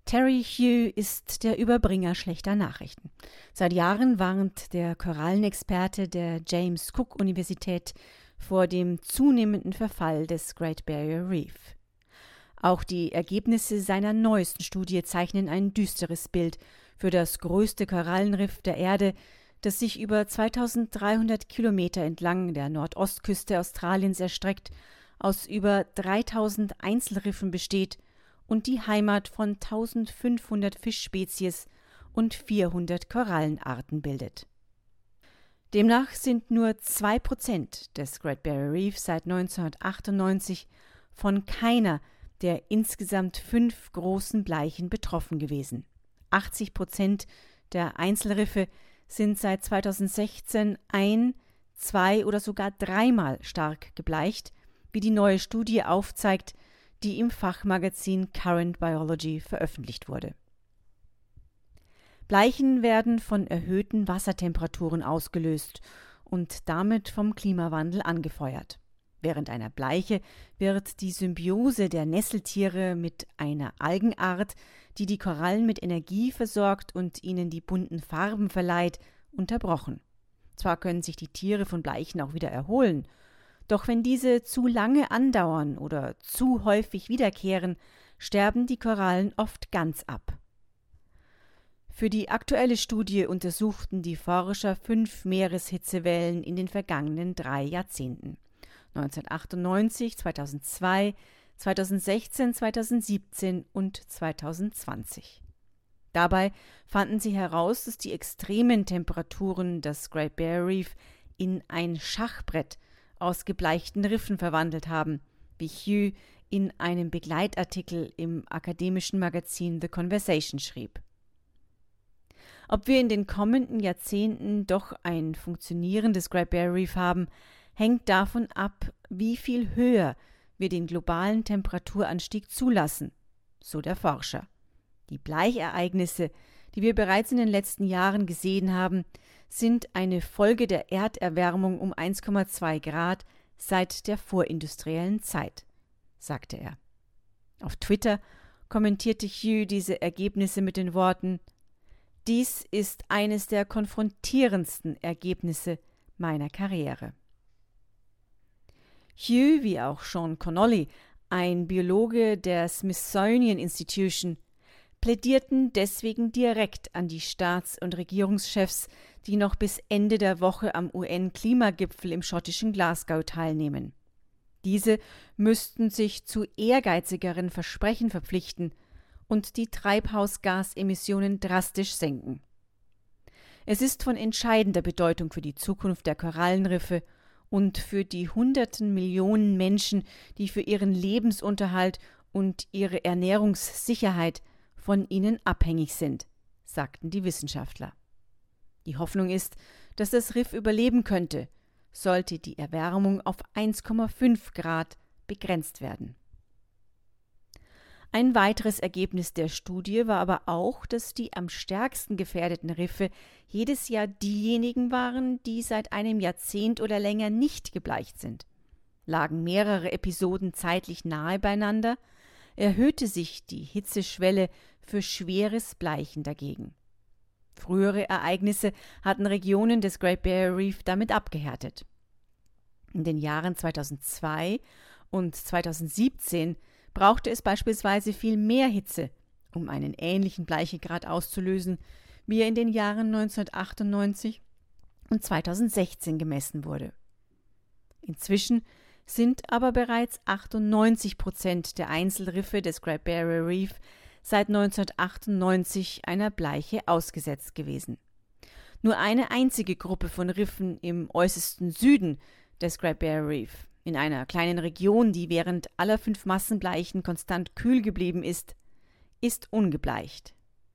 Terry Hugh ist der Überbringer schlechter Nachrichten. Seit Jahren warnt der Korallenexperte der James Cook Universität vor dem zunehmenden Verfall des Great Barrier Reef. Auch die Ergebnisse seiner neuesten Studie zeichnen ein düsteres Bild für das größte Korallenriff der Erde, das sich über 2300 Kilometer entlang der Nordostküste Australiens erstreckt, aus über 3000 Einzelriffen besteht und die Heimat von 1500 Fischspezies und 400 Korallenarten bildet. Demnach sind nur 2% des Great Barrier Reef seit 1998 von keiner der insgesamt 5 großen Bleichen betroffen gewesen. 80% der Einzelriffe sind seit 2016 zwei oder sogar dreimal stark gebleicht, wie die neue Studie aufzeigt, die im Fachmagazin Current Biology veröffentlicht wurde. Bleichen werden von erhöhten Wassertemperaturen ausgelöst und damit vom Klimawandel angefeuert. Während einer Bleiche wird die Symbiose der Nesseltiere mit einer Algenart, die die Korallen mit Energie versorgt und ihnen die bunten Farben verleiht, unterbrochen. Zwar können sich die Tiere von Bleichen auch wieder erholen, doch wenn diese zu lange andauern oder zu häufig wiederkehren, sterben die Korallen oft ganz ab. Für die aktuelle Studie untersuchten die Forscher 5 Meereshitzewellen in den vergangenen 3 Jahrzehnten: 1998, 2002, 2016, 2017 und 2020. Dabei fanden sie heraus, dass die extremen Temperaturen das Great Barrier Reef in ein Schachbrett aus gebleichten Riffen verwandelt haben, wie Hugh in einem Begleitartikel im akademischen Magazin The Conversation schrieb. Ob wir in den kommenden Jahrzehnten doch ein funktionierendes Great Barrier Reef haben, hängt davon ab, wie viel höher wir den globalen Temperaturanstieg zulassen, so der Forscher. Die Bleichereignisse, die wir bereits in den letzten Jahren gesehen haben, sind eine Folge der Erderwärmung um 1,2 Grad seit der vorindustriellen Zeit, sagte er. Auf Twitter kommentierte Hugh diese Ergebnisse mit den Worten: Dies ist eines der konfrontierendsten Ergebnisse meiner Karriere. Hugh, wie auch Sean Connolly, ein Biologe der Smithsonian Institution, plädierten deswegen direkt an die Staats- und Regierungschefs, die noch bis Ende der Woche am UN-Klimagipfel im schottischen Glasgow teilnehmen. Diese müssten sich zu ehrgeizigeren Versprechen verpflichten und die Treibhausgasemissionen drastisch senken. Es ist von entscheidender Bedeutung für die Zukunft der Korallenriffe und für die hunderten Millionen Menschen, die für ihren Lebensunterhalt und ihre Ernährungssicherheit von ihnen abhängig sind, sagten die Wissenschaftler. Die Hoffnung ist, dass das Riff überleben könnte, sollte die Erwärmung auf 1,5 Grad begrenzt werden. Ein weiteres Ergebnis der Studie war aber auch, dass die am stärksten gefährdeten Riffe jedes Jahr diejenigen waren, die seit einem Jahrzehnt oder länger nicht gebleicht sind. Lagen mehrere Episoden zeitlich nahe beieinander, erhöhte sich die Hitzeschwelle für schweres Bleichen dagegen. Frühere Ereignisse hatten Regionen des Great Barrier Reef damit abgehärtet. In den Jahren 2002 und 2017 brauchte es beispielsweise viel mehr Hitze, um einen ähnlichen Bleichegrad auszulösen, wie er in den Jahren 1998 und 2016 gemessen wurde. Inzwischen sind aber bereits 98% der Einzelriffe des Great Barrier Reef seit 1998 einer Bleiche ausgesetzt gewesen. Nur eine einzige Gruppe von Riffen im äußersten Süden des Great Barrier Reef, in einer kleinen Region, die während aller 5 Massenbleichen konstant kühl geblieben ist, ist ungebleicht.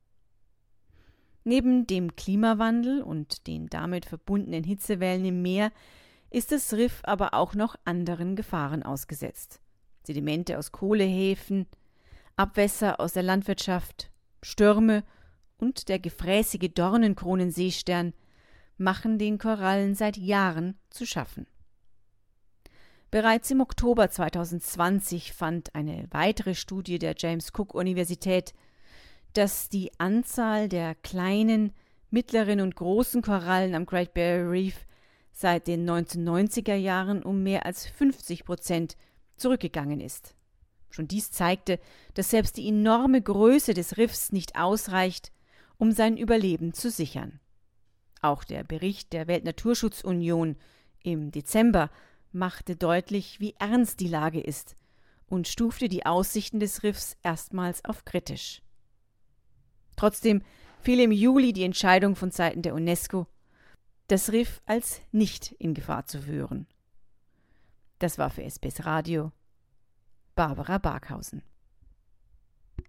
Neben dem Klimawandel und den damit verbundenen Hitzewellen im Meer ist das Riff aber auch noch anderen Gefahren ausgesetzt. Sedimente aus Kohlehäfen, Abwässer aus der Landwirtschaft, Stürme und der gefräßige Dornenkronenseestern machen den Korallen seit Jahren zu schaffen. Bereits im Oktober 2020 fand eine weitere Studie der James Cook Universität, dass die Anzahl der kleinen, mittleren und großen Korallen am Great Barrier Reef seit den 1990er Jahren um mehr als 50% zurückgegangen ist. Schon dies zeigte, dass selbst die enorme Größe des Riffs nicht ausreicht, um sein Überleben zu sichern. Auch der Bericht der Weltnaturschutzunion im Dezember machte deutlich, wie ernst die Lage ist und stufte die Aussichten des Riffs erstmals auf kritisch. Trotzdem fiel im Juli die Entscheidung von Seiten der UNESCO, das Riff als nicht in Gefahr zu führen. Das war für SBS Radio Barbara Barkhausen.